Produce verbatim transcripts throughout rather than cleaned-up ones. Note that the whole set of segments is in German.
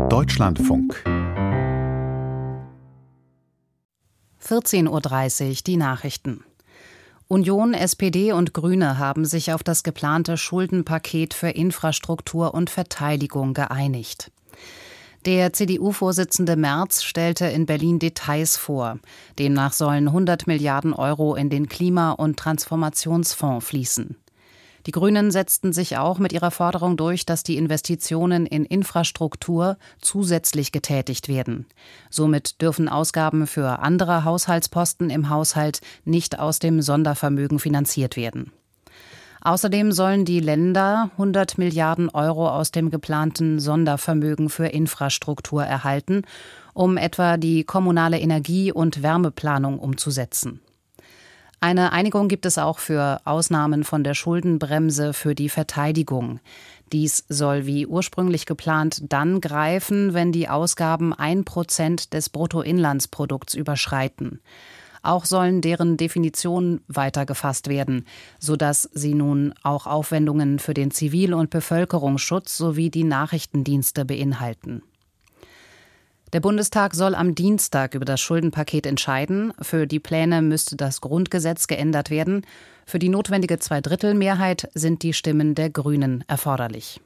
Deutschlandfunk. vierzehn Uhr dreißig, die Nachrichten. Union, S P D und Grüne haben sich auf das geplante Schuldenpaket für Infrastruktur und Verteidigung geeinigt. Der C D U-Vorsitzende Merz stellte in Berlin Details vor. Demnach sollen hundert Milliarden Euro in den Klima- und Transformationsfonds fließen. Die Grünen setzten sich auch mit ihrer Forderung durch, dass die Investitionen in Infrastruktur zusätzlich getätigt werden. Somit dürfen Ausgaben für andere Haushaltsposten im Haushalt nicht aus dem Sondervermögen finanziert werden. Außerdem sollen die Länder hundert Milliarden Euro aus dem geplanten Sondervermögen für Infrastruktur erhalten, um etwa die kommunale Energie- und Wärmeplanung umzusetzen. Eine Einigung gibt es auch für Ausnahmen von der Schuldenbremse für die Verteidigung. Dies soll wie ursprünglich geplant dann greifen, wenn die Ausgaben ein Prozent des Bruttoinlandsprodukts überschreiten. Auch sollen deren Definitionen weiter gefasst werden, sodass sie nun auch Aufwendungen für den Zivil- und Bevölkerungsschutz sowie die Nachrichtendienste beinhalten. Der Bundestag soll am Dienstag über das Schuldenpaket entscheiden. Für die Pläne müsste das Grundgesetz geändert werden. Für die notwendige Zweidrittelmehrheit sind die Stimmen der Grünen erforderlich.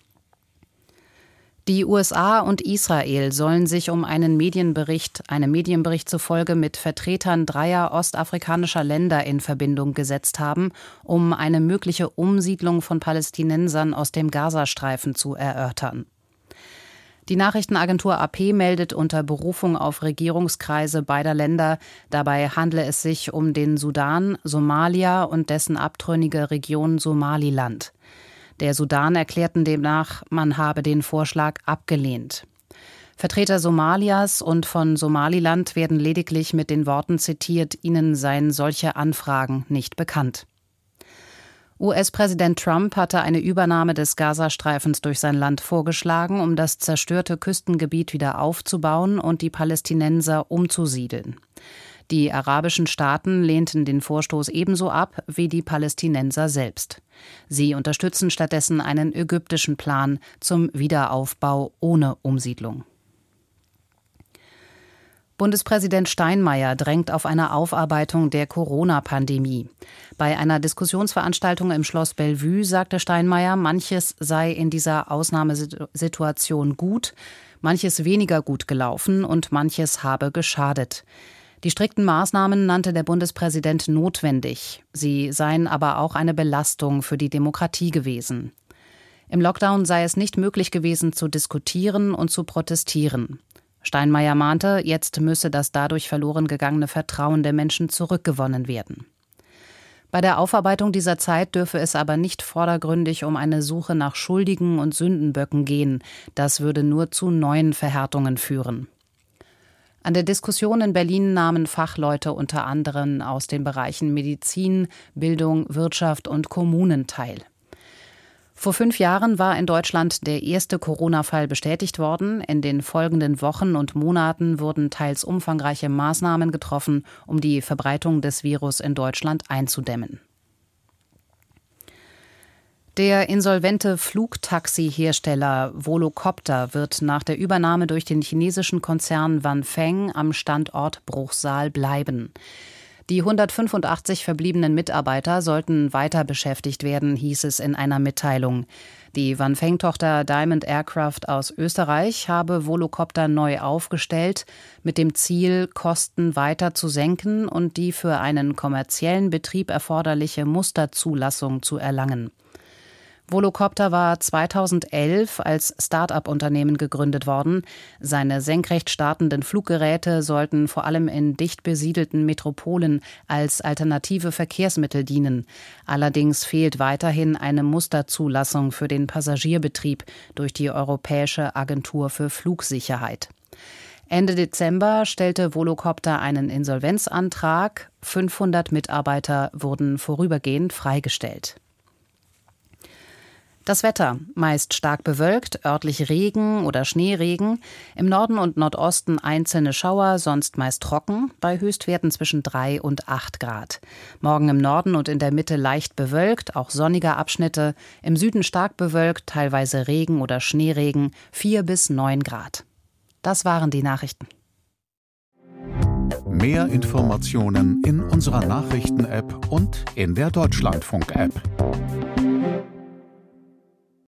Die U S A und Israel sollen sich um einen Medienbericht, einem Medienbericht zufolge mit Vertretern dreier ostafrikanischer Länder in Verbindung gesetzt haben, um eine mögliche Umsiedlung von Palästinensern aus dem Gazastreifen zu erörtern. Die Nachrichtenagentur A P meldet unter Berufung auf Regierungskreise beider Länder, dabei handle es sich um den Sudan, Somalia und dessen abtrünnige Region Somaliland. Der Sudan erklärten demnach, man habe den Vorschlag abgelehnt. Vertreter Somalias und von Somaliland werden lediglich mit den Worten zitiert, ihnen seien solche Anfragen nicht bekannt. U S-Präsident Trump hatte eine Übernahme des Gazastreifens durch sein Land vorgeschlagen, um das zerstörte Küstengebiet wieder aufzubauen und die Palästinenser umzusiedeln. Die arabischen Staaten lehnten den Vorstoß ebenso ab wie die Palästinenser selbst. Sie unterstützen stattdessen einen ägyptischen Plan zum Wiederaufbau ohne Umsiedlung. Bundespräsident Steinmeier drängt auf eine Aufarbeitung der Corona-Pandemie. Bei einer Diskussionsveranstaltung im Schloss Bellevue sagte Steinmeier, manches sei in dieser Ausnahmesituation gut, manches weniger gut gelaufen und manches habe geschadet. Die strikten Maßnahmen nannte der Bundespräsident notwendig. Sie seien aber auch eine Belastung für die Demokratie gewesen. Im Lockdown sei es nicht möglich gewesen, zu diskutieren und zu protestieren. Steinmeier mahnte, jetzt müsse das dadurch verloren gegangene Vertrauen der Menschen zurückgewonnen werden. Bei der Aufarbeitung dieser Zeit dürfe es aber nicht vordergründig um eine Suche nach Schuldigen und Sündenböcken gehen. Das würde nur zu neuen Verhärtungen führen. An der Diskussion in Berlin nahmen Fachleute unter anderem aus den Bereichen Medizin, Bildung, Wirtschaft und Kommunen teil. Vor fünf Jahren war in Deutschland der erste Corona-Fall bestätigt worden. In den folgenden Wochen und Monaten wurden teils umfangreiche Maßnahmen getroffen, um die Verbreitung des Virus in Deutschland einzudämmen. Der insolvente Flugtaxi-Hersteller Volocopter wird nach der Übernahme durch den chinesischen Konzern Vanfeng am Standort Bruchsal bleiben. Die hundertfünfundachtzig verbliebenen Mitarbeiter sollten weiter beschäftigt werden, hieß es in einer Mitteilung. Die Vanfeng-Tochter Diamond Aircraft aus Österreich habe Volocopter neu aufgestellt, mit dem Ziel, Kosten weiter zu senken und die für einen kommerziellen Betrieb erforderliche Musterzulassung zu erlangen. Volocopter war zweitausendelf als Start-up-Unternehmen gegründet worden. Seine senkrecht startenden Fluggeräte sollten vor allem in dicht besiedelten Metropolen als alternative Verkehrsmittel dienen. Allerdings fehlt weiterhin eine Musterzulassung für den Passagierbetrieb durch die Europäische Agentur für Flugsicherheit. Ende Dezember stellte Volocopter einen Insolvenzantrag. fünfhundert Mitarbeiter wurden vorübergehend freigestellt. Das Wetter: meist stark bewölkt, örtlich Regen oder Schneeregen, im Norden und Nordosten einzelne Schauer, sonst meist trocken, bei Höchstwerten zwischen drei und acht Grad. Morgen im Norden und in der Mitte leicht bewölkt, auch sonnige Abschnitte, im Süden stark bewölkt, teilweise Regen oder Schneeregen, vier bis neun Grad. Das waren die Nachrichten. Mehr Informationen in unserer Nachrichten-App und in der Deutschlandfunk-App.